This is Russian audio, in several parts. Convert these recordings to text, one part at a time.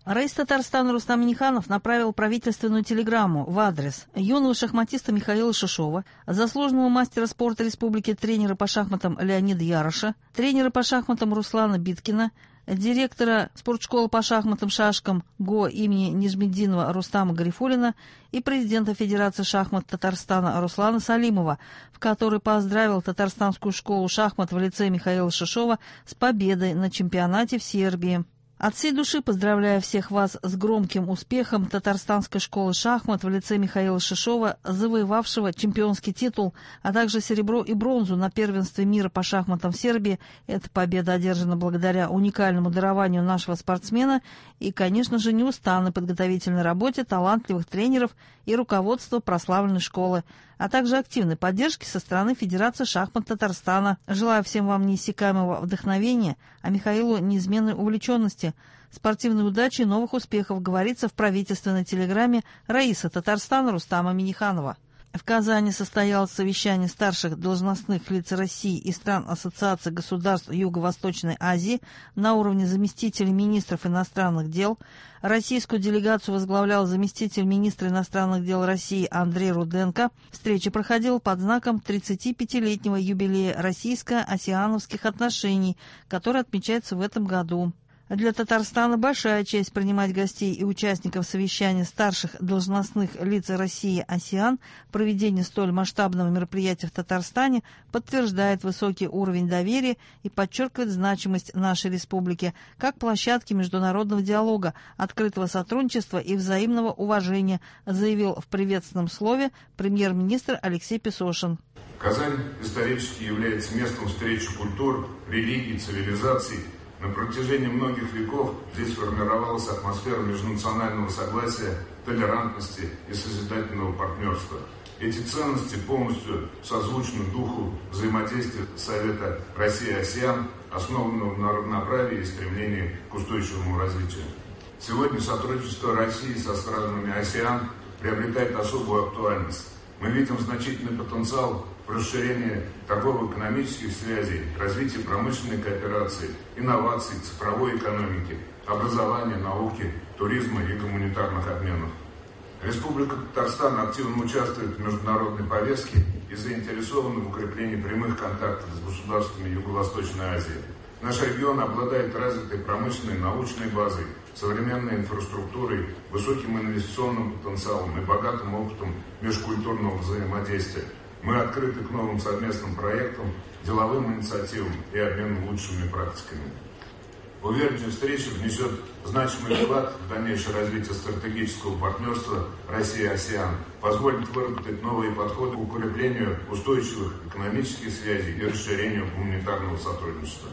Раис Татарстана Рустам Минниханов направил правительственную телеграмму в адрес юного шахматиста Михаила Шишова, заслуженного мастера спорта республики, тренера по шахматам Леонида Яроша, тренера по шахматам Руслана Биткина, директора спортшколы по шахматам-шашкам ГО имени Нижмеддинова Рустама Гарифуллина и президента Федерации шахмат Татарстана Руслана Салимова, в которой поздравил Татарстанскую школу шахмат в лице Михаила Шишова с победой на чемпионате в Сербии. От всей души поздравляю всех вас с громким успехом Татарстанской школы шахмат в лице Михаила Шишова, завоевавшего чемпионский титул, а также серебро и бронзу на первенстве мира по шахматам в Сербии. Эта победа одержана благодаря уникальному дарованию нашего спортсмена и, конечно же, неустанной подготовительной работе талантливых тренеров и руководства прославленной школы, а также активной поддержки со стороны Федерации шахмат Татарстана. Желаю всем вам неиссякаемого вдохновения, а Михаилу неизменной увлеченности, спортивной удачи и новых успехов, говорится в правительственной телеграмме Раиса Татарстана Рустама Минниханова. В Казани состоялось совещание старших должностных лиц России и стран Ассоциации государств Юго-Восточной Азии на уровне заместителей министров иностранных дел. Российскую делегацию возглавлял заместитель министра иностранных дел России Андрей Руденко. Встреча проходила под знаком 35-летнего юбилея российско-осиановских отношений, который отмечается в этом году. Для Татарстана большая честь принимать гостей и участников совещания старших должностных лиц России АСЕАН. Проведение столь масштабного мероприятия в Татарстане подтверждает высокий уровень доверия и подчеркивает значимость нашей республики как площадки международного диалога, открытого сотрудничества и взаимного уважения, заявил в приветственном слове премьер-министр Алексей Песошин. Казань исторически является местом встречи культур, религий, цивилизаций. На протяжении многих веков здесь формировалась атмосфера межнационального согласия, толерантности и созидательного партнерства. Эти ценности полностью созвучны духу взаимодействия Совета России-АСЕАН, основанного на равноправии и стремлении к устойчивому развитию. Сегодня сотрудничество России со странами АСЕАН приобретает особую актуальность. Мы видим значительный потенциал в расширении торгово-экономических связей, развитии промышленной кооперации, инноваций, цифровой экономики, образования, науки, туризма и гуманитарных обменов. Республика Татарстан активно участвует в международной повестке и заинтересована в укреплении прямых контактов с государствами Юго-Восточной Азии. Наш регион обладает развитой промышленной и научной базой, современной инфраструктурой, высоким инвестиционным потенциалом и богатым опытом межкультурного взаимодействия. Мы открыты к новым совместным проектам, деловым инициативам и обмену лучшими практиками. Уверен, что встреча внесет значимый вклад в дальнейшее развитие стратегического партнерства России-АСЕАН, позволит выработать новые подходы к укреплению устойчивых экономических связей и расширению гуманитарного сотрудничества.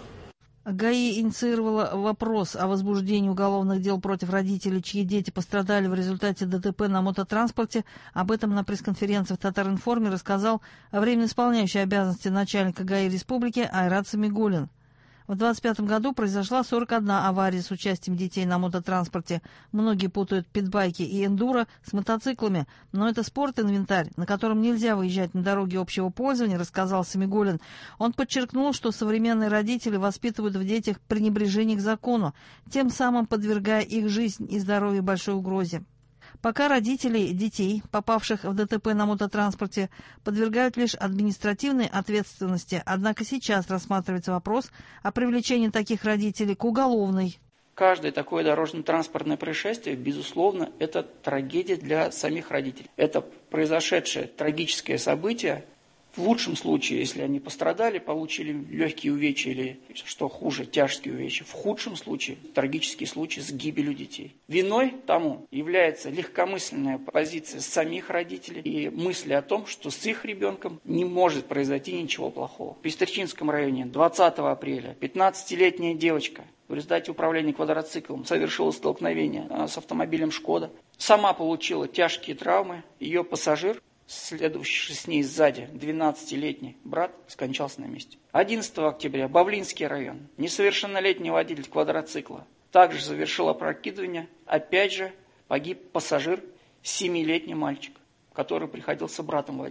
ГАИ инициировала вопрос о возбуждении уголовных дел против родителей, чьи дети пострадали в результате ДТП на мототранспорте. Об этом на пресс-конференции в Татар-Информе рассказал временно исполняющий обязанности начальника ГАИ республики Айрат Самигуллин. В 2025 году произошла 41 авария с участием детей на мототранспорте. Многие путают питбайки и эндуро с мотоциклами, но это спорт-инвентарь, на котором нельзя выезжать на дороги общего пользования, рассказал Самигуллин. Он подчеркнул, что современные родители воспитывают в детях пренебрежение к закону, тем самым подвергая их жизнь и здоровье большой угрозе. Пока родители детей, попавших в ДТП на мототранспорте, подвергают лишь административной ответственности, однако сейчас рассматривается вопрос о привлечении таких родителей к уголовной. Каждое такое дорожно-транспортное происшествие, безусловно, это трагедия для самих родителей. Это произошедшее трагическое событие. В лучшем случае, если они пострадали, получили легкие увечья или, что хуже, тяжкие увечья. В худшем случае, трагический случай с гибелью детей. Виной тому является легкомысленная позиция самих родителей и мысли о том, что с их ребенком не может произойти ничего плохого. В Пестричинском районе 20 апреля 15-летняя девочка в результате управления квадроциклом совершила столкновение с автомобилем «Шкода». Сама получила тяжкие травмы, ее пассажир, следовавший с ней сзади, 12-летний брат, скончался на месте. 11 октября, Бавлинский район, несовершеннолетний водитель квадроцикла также совершил опрокидывание. Опять же, погиб пассажир, 7-летний мальчик, который приходился братом водителя.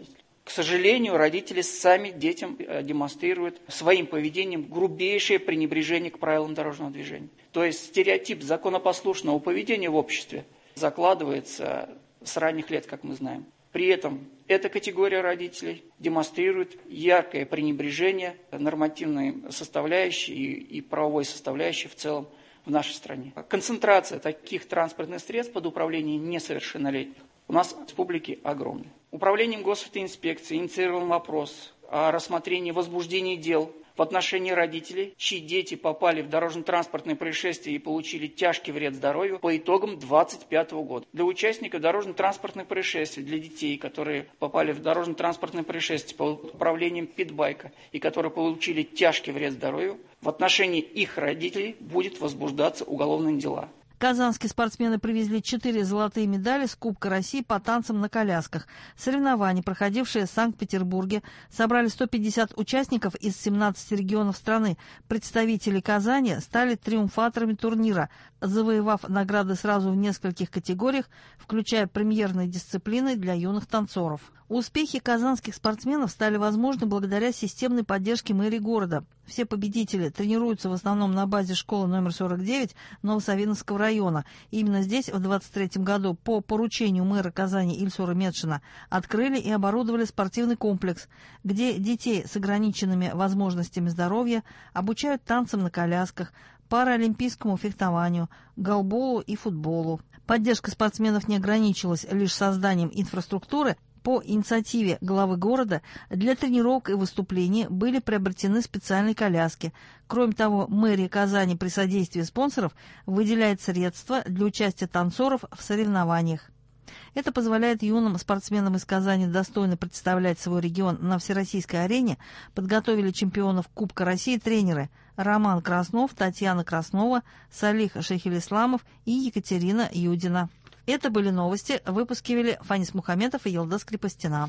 К сожалению, родители сами детям демонстрируют своим поведением грубейшее пренебрежение к правилам дорожного движения. То есть стереотип законопослушного поведения в обществе закладывается с ранних лет, как мы знаем. При этом эта категория родителей демонстрирует яркое пренебрежение нормативной составляющей и правовой составляющей в целом в нашей стране. Концентрация таких транспортных средств под управлением несовершеннолетних у нас в республике огромная. Управлением госавтоинспекции инициирован вопрос о рассмотрении возбуждения дел в отношении родителей, чьи дети попали в дорожно-транспортное происшествие и получили тяжкий вред здоровью по итогам 2025 года. Для участников дорожно-транспортных происшествий, для детей, которые попали в дорожно-транспортное происшествие под управлением питбайка и которые получили тяжкий вред здоровью, в отношении их родителей будет возбуждаться уголовные дела. Казанские спортсмены привезли 4 золотые медали с Кубка России по танцам на колясках. Соревнования, проходившие в Санкт-Петербурге, собрали 150 участников из 17 регионов страны. Представители Казани стали триумфаторами турнира, завоевав награды сразу в нескольких категориях, включая премьерные дисциплины для юных танцоров. Успехи казанских спортсменов стали возможны благодаря системной поддержке мэрии города. Все победители тренируются в основном на базе школы номер 49 Новосавиновского района. Именно здесь в 2023 году по поручению мэра Казани Ильсура Медшина открыли и оборудовали спортивный комплекс, где детей с ограниченными возможностями здоровья обучают танцам на колясках, паралимпийскому фехтованию, голболу и футболу. Поддержка спортсменов не ограничилась лишь созданием инфраструктуры. По инициативе главы города для тренировок и выступлений были приобретены специальные коляски. Кроме того, мэрия Казани при содействии спонсоров выделяет средства для участия танцоров в соревнованиях. Это позволяет юным спортсменам из Казани достойно представлять свой регион на всероссийской арене. Подготовили чемпионов Кубка России тренеры Роман Краснов, Татьяна Краснова, Салих Шейхелисламов и Екатерина Юдина. Это были новости. Выпуски вели Фанис Мухаметов и Елдас Крепостина.